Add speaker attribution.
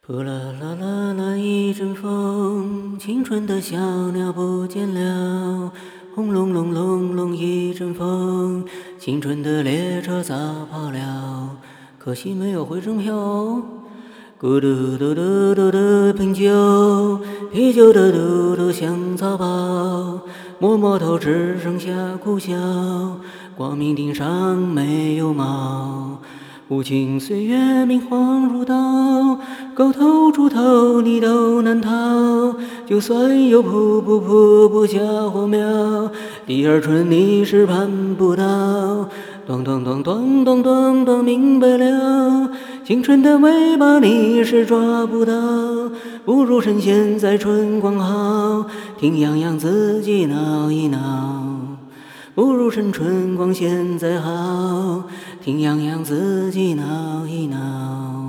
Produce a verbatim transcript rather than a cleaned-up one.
Speaker 1: 呼啦啦啦啦，一阵风，青春的小鸟不见了。轰隆隆隆隆，一阵风，青春的列车早跑了。可惜没有回程票。咕嘟嘟嘟嘟嘟，瓶酒，啤酒的嘟嘟像草包。摸摸头，只剩下苦笑。光明顶上没有猫。无情岁月，明晃如刀，狗头猪头你都难逃。就算有瀑布，瀑布下荒谬，第二春你是盼不到。咚咚咚咚咚咚咚，明白了，青春的尾巴你是抓不到。不如趁现在春光好，听洋洋自己挠一挠。不如趁春光现在好，听洋洋自己挠一挠。